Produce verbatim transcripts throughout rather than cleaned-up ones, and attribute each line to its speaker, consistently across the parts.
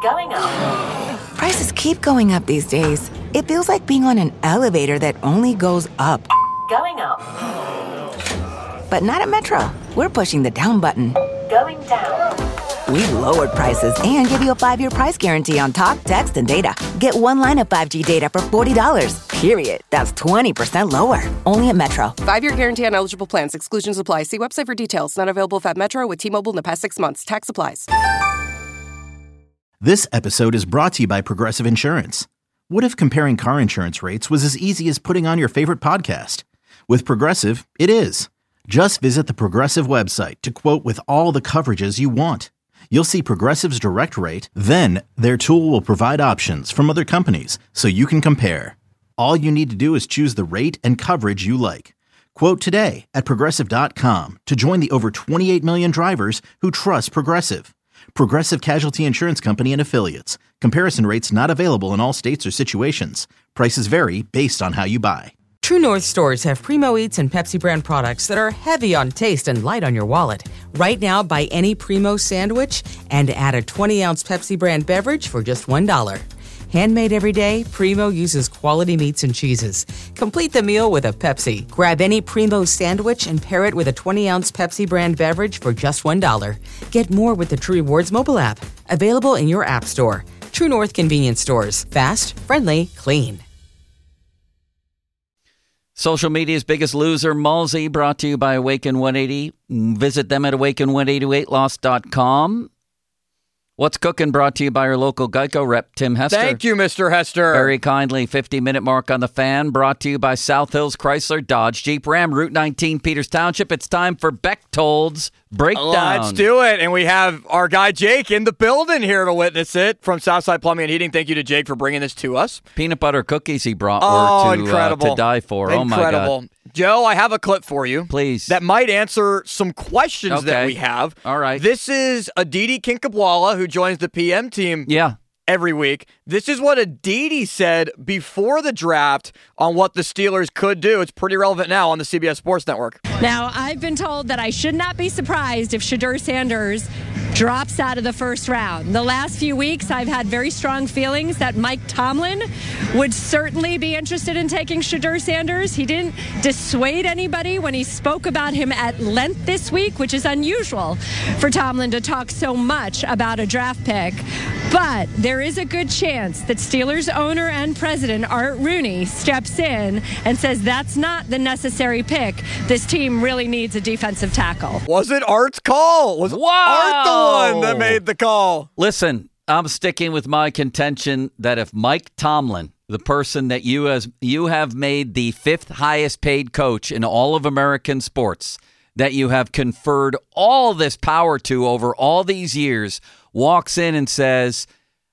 Speaker 1: Going up.
Speaker 2: Prices keep going up these days. It feels like being on an elevator that only goes up.
Speaker 1: Going up.
Speaker 2: But not at Metro. We're pushing the down button.
Speaker 1: Going down.
Speaker 2: We've lowered prices and give you a five-year price guarantee on talk, text, and data. Get one line of five G data for forty dollars. Period. That's twenty percent lower. Only at Metro.
Speaker 3: Five-year guarantee on eligible plans. Exclusions apply. See website for details. Not available at Metro with T-Mobile in the past six months. Tax applies.
Speaker 4: This episode is brought to you by Progressive Insurance. What if comparing car insurance rates was as easy as putting on your favorite podcast? With Progressive, it is. Just visit the Progressive website to quote with all the coverages you want. You'll see Progressive's direct rate, then their tool will provide options from other companies so you can compare. All you need to do is choose the rate and coverage you like. Quote today at Progressive dot com to join the over twenty-eight million drivers who trust Progressive. Progressive Casualty Insurance Company and Affiliates. Comparison rates not available in all states or situations. Prices vary based on how you buy.
Speaker 5: True North stores have Primo Eats and Pepsi brand products that are heavy on taste and light on your wallet. Right now, buy any Primo sandwich and add a twenty ounce Pepsi brand beverage for just one dollar. Handmade every day, Primo uses quality meats and cheeses. Complete the meal with a Pepsi. Grab any Primo sandwich and pair it with a twenty ounce Pepsi brand beverage for just one dollar. Get more with the True Rewards mobile app. Available in your app store. True North convenience stores. Fast, friendly, clean.
Speaker 6: Social media's biggest loser, Mulsey, brought to you by Awaken one eighty. Visit them at awaken one eight eight lost dot com. What's Cooking, brought to you by our local Geico rep, Tim Hester.
Speaker 7: Thank you, Mister Hester.
Speaker 6: Very kindly. fifty-minute mark on the fan, brought to you by South Hills Chrysler, Dodge, Jeep, Ram, Route nineteen, Peters Township. It's time for Bechtold's Breakdown.
Speaker 7: Let's do it. And we have our guy Jake in the building here to witness it from Southside Plumbing and Heating. Thank you to Jake for bringing this to us.
Speaker 6: Peanut butter cookies he brought
Speaker 7: oh,
Speaker 6: were to,
Speaker 7: incredible.
Speaker 6: Uh, to die for.
Speaker 7: Incredible.
Speaker 6: Oh, my God.
Speaker 7: Joe, I have a clip for you.
Speaker 6: Please.
Speaker 7: That might answer some questions
Speaker 6: okay.
Speaker 7: that we have.
Speaker 6: All right.
Speaker 7: This is Aditi Kinkhabwala, who joins the P M team
Speaker 6: yeah.
Speaker 7: every week. This is what Aditi said before the draft on what the Steelers could do. It's pretty relevant now on the C B S Sports Network.
Speaker 8: Now, I've been told that I should not be surprised if Shedeur Sanders drops out of the first round. The last few weeks, I've had very strong feelings that Mike Tomlin would certainly be interested in taking Shedeur Sanders. He didn't dissuade anybody when he spoke about him at length this week, which is unusual for Tomlin to talk so much about a draft pick. But there is a good chance that Steelers owner and president Art Rooney steps in and says that's not the necessary pick. This team really needs a defensive tackle.
Speaker 7: Was it Art's call? Was
Speaker 6: wow.
Speaker 7: Art the one that made the call?
Speaker 6: Listen, I'm sticking with my contention that if Mike Tomlin, the person that you as you have made the fifth highest paid coach in all of American sports, that you have conferred all this power to over all these years, walks in and says,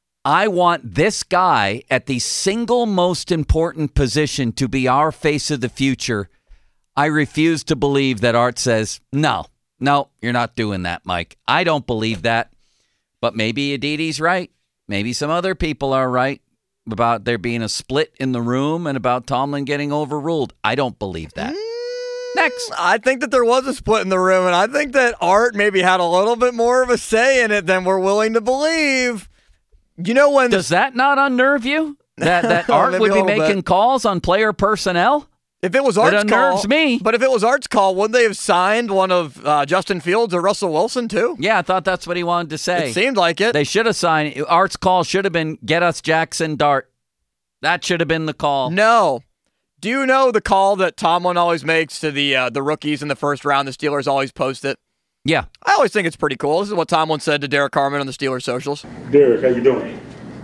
Speaker 6: I want this guy at the single most important position to be our face of the future, I refuse to believe that Art says, no, no, you're not doing that, Mike. I don't believe that. But maybe Aditi's right. Maybe some other people are right about there being a split in the room and about Tomlin getting overruled. I don't believe that.
Speaker 7: Mm, Next. I think that there was a split in the room, and I think that Art maybe had a little bit more of a say in it than we're willing to believe. You know when...
Speaker 6: Does that not unnerve you? That, that Art would be making bit. calls on player personnel?
Speaker 7: If it was Art's
Speaker 6: it unnerves
Speaker 7: call,
Speaker 6: me.
Speaker 7: But if it was Art's call, wouldn't they have signed one of uh, Justin Fields or Russell Wilson too?
Speaker 6: Yeah, I thought that's what he wanted to say.
Speaker 7: It seemed like it.
Speaker 6: They should have signed. Art's call should have been, get us Jackson Dart. That should have been the call.
Speaker 7: No. Do you know the call that Tomlin always makes to the uh, the rookies in the first round? The Steelers always post it.
Speaker 6: Yeah.
Speaker 7: I always think it's pretty cool. This is what Tomlin said to Derek Carmen on the Steelers socials.
Speaker 9: Derek, how you doing?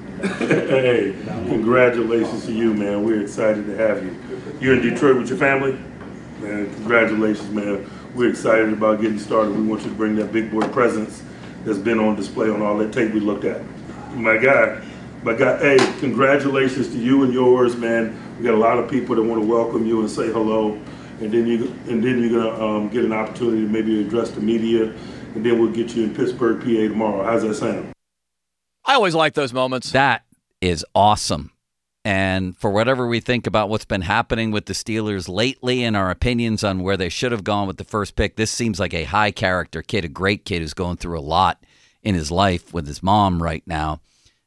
Speaker 9: Hey, congratulations to you, man. We're excited to have you. You're in Detroit with your family? Man, congratulations, man. We're excited about getting started. We want you to bring that big boy presence that's been on display on all that tape we looked at. My guy, my guy, hey, congratulations to you and yours, man. We got a lot of people that want to welcome you and say hello. And then, you, and then you're going to um, get an opportunity to maybe address the media. And then we'll get you in Pittsburgh, P A tomorrow. How's that sound?
Speaker 7: I always like those moments.
Speaker 6: That is awesome. And for whatever we think about what's been happening with the Steelers lately and our opinions on where they should have gone with the first pick, this seems like a high-character kid, a great kid who's going through a lot in his life with his mom right now.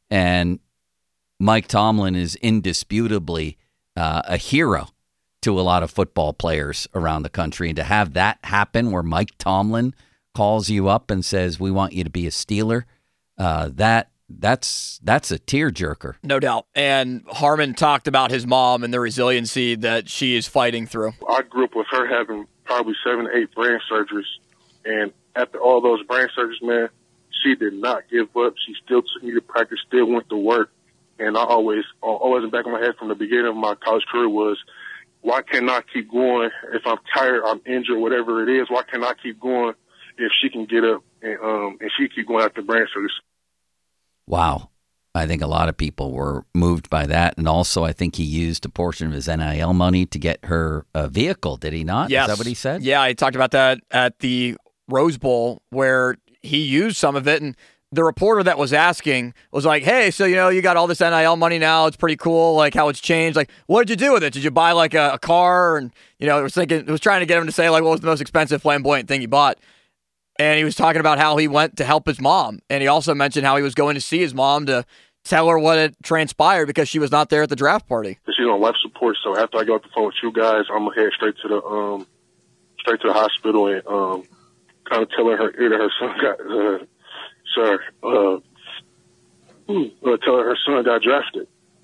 Speaker 6: And Mike Tomlin is indisputably uh, a hero to a lot of football players around the country. And to have that happen where Mike Tomlin calls you up and says, we want you to be a Steeler, uh, that that's that's a tearjerker.
Speaker 7: No doubt. And Harmon talked about his mom and the resiliency that she is fighting through.
Speaker 10: I grew up with her having probably seven to eight brain surgeries. And after all those brain surgeries, man, she did not give up. She still took me to practice, still went to work. And I always, always in the back of my head from the beginning of my college career was, why can't I keep going? If I'm tired, I'm injured, whatever it is, why can't I keep going if she can get up and um and she keep going after brain surgery?
Speaker 6: Wow. I think a lot of people were moved by that. And also, I think he used a portion of his N I L money to get her a vehicle, did he not?
Speaker 7: Yes.
Speaker 6: Is that what he said?
Speaker 7: Yeah, he talked about that at the Rose Bowl where he used some of it. And the reporter that was asking was like, hey, so, you know, you got all this N I L money now. It's pretty cool, like how it's changed. Like, what did you do with it? Did you buy like a, a car? And, you know, it was thinking, it was trying to get him to say, like, what was the most expensive flamboyant thing you bought? And he was talking about how he went to help his mom. And he also mentioned how he was going to see his mom to tell her what had transpired because she was not there at the draft party.
Speaker 10: She's on life support, so after I get off the phone with you guys, I'm going to head straight to the um, straight to the hospital and um, kind of telling her ear that her son got, uh, sorry, uh, uh, telling her son got drafted.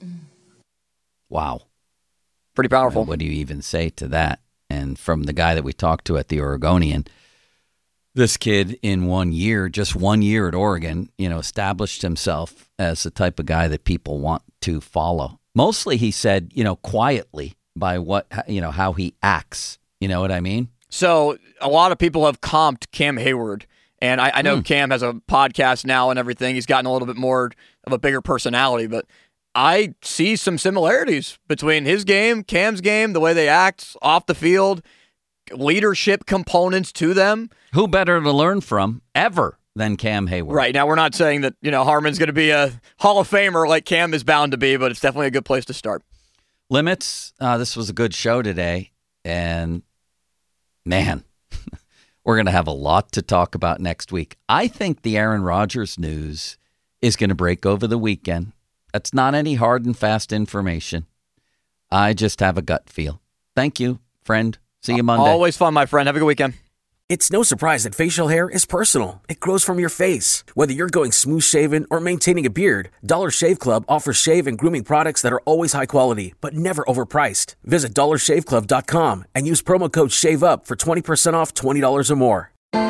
Speaker 6: Wow.
Speaker 7: Pretty powerful.
Speaker 6: What do you even say to that? And from the guy that we talked to at the Oregonian, this kid in one year, just one year at Oregon, you know, established himself as the type of guy that people want to follow. Mostly, he said, you know, quietly by what, you know, how he acts. You know what I mean?
Speaker 7: So a lot of people have comped Cam Hayward. And I, I know mm. Cam has a podcast now and everything. He's gotten a little bit more of a bigger personality, but I see some similarities between his game, Cam's game, the way they act off the field, leadership components to them.
Speaker 6: Who better to learn from ever than Cam Hayward?
Speaker 7: Right. Now, we're not saying that, you know, Harmon's going to be a Hall of Famer like Cam is bound to be, but it's definitely a good place to start.
Speaker 6: Limits, uh, this was a good show today. And, man, we're going to have a lot to talk about next week. I think the Aaron Rodgers news is going to break over the weekend. That's not any hard and fast information. I just have a gut feel. Thank you, friend. See you Monday.
Speaker 7: Always fun, my friend. Have a good weekend.
Speaker 11: It's no surprise that facial hair is personal. It grows from your face. Whether you're going smooth shaven or maintaining a beard, Dollar Shave Club offers shave and grooming products that are always high quality, but never overpriced. Visit dollar shave club dot com and use promo code SHAVEUP for twenty percent off twenty dollars or more.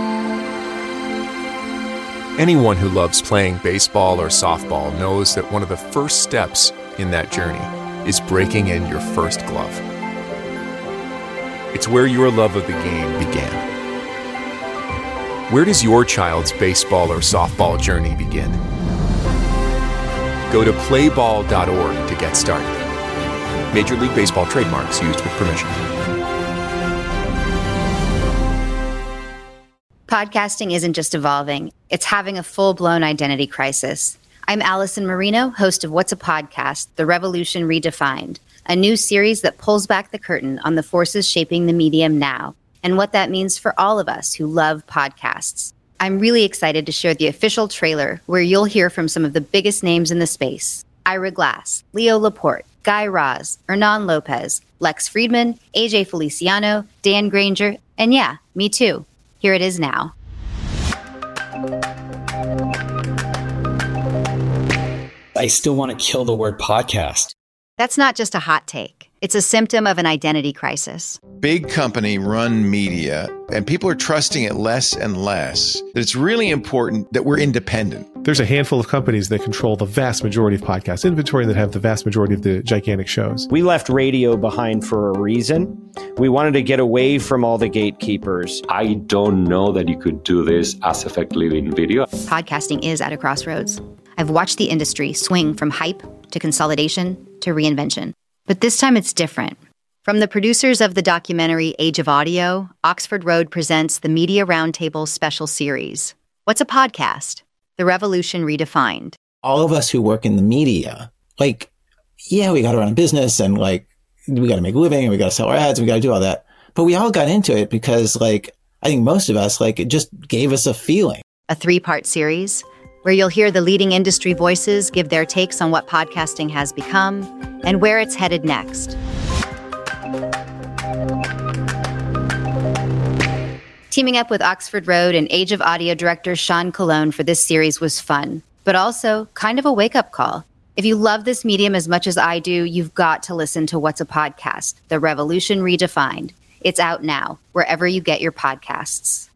Speaker 12: Anyone who loves playing baseball or softball knows that one of the first steps in that journey is breaking in your first glove. It's where your love of the game began. Where does your child's baseball or softball journey begin? Go to play ball dot org to get started. Major League Baseball trademarks used with permission.
Speaker 13: Podcasting isn't just evolving, it's having a full-blown identity crisis. I'm Allison Marino, host of What's a Podcast? The Revolution Redefined, a new series that pulls back the curtain on the forces shaping the medium now, and what that means for all of us who love podcasts. I'm really excited to share the official trailer where you'll hear from some of the biggest names in the space. Ira Glass, Leo Laporte, Guy Raz, Hernan Lopez, Lex Friedman, A J Feliciano, Dan Granger, and yeah, me too. Here it is now.
Speaker 14: I still want to kill the word podcast.
Speaker 13: That's not just a hot take. It's a symptom of an identity crisis.
Speaker 15: Big company run media, and people are trusting it less and less. That it's really important that we're independent.
Speaker 16: There's a handful of companies that control the vast majority of podcast inventory and that have the vast majority of the gigantic shows.
Speaker 17: We left radio behind for a reason. We wanted to get away from all the gatekeepers.
Speaker 18: I don't know that you could do this as effectively in video.
Speaker 13: Podcasting is at a crossroads. I've watched the industry swing from hype to consolidation to reinvention. But this time it's different. From the producers of the documentary Age of Audio, Oxford Road presents the Media Roundtable special series. What's a podcast? The Revolution Redefined.
Speaker 14: All of us who work in the media, like, yeah, we got to run a business and like, we got to make a living and we got to sell our ads and we got to do all that. But we all got into it because like, I think most of us, like, it just gave us a feeling.
Speaker 13: A three-part series. where you'll hear the leading industry voices give their takes on what podcasting has become and where it's headed next. Teaming up with Oxford Road and Age of Audio director Sean Colon for this series was fun, but also kind of a wake-up call. If you love this medium as much as I do, you've got to listen to What's a Podcast? The Revolution Redefined. It's out now, wherever you get your podcasts.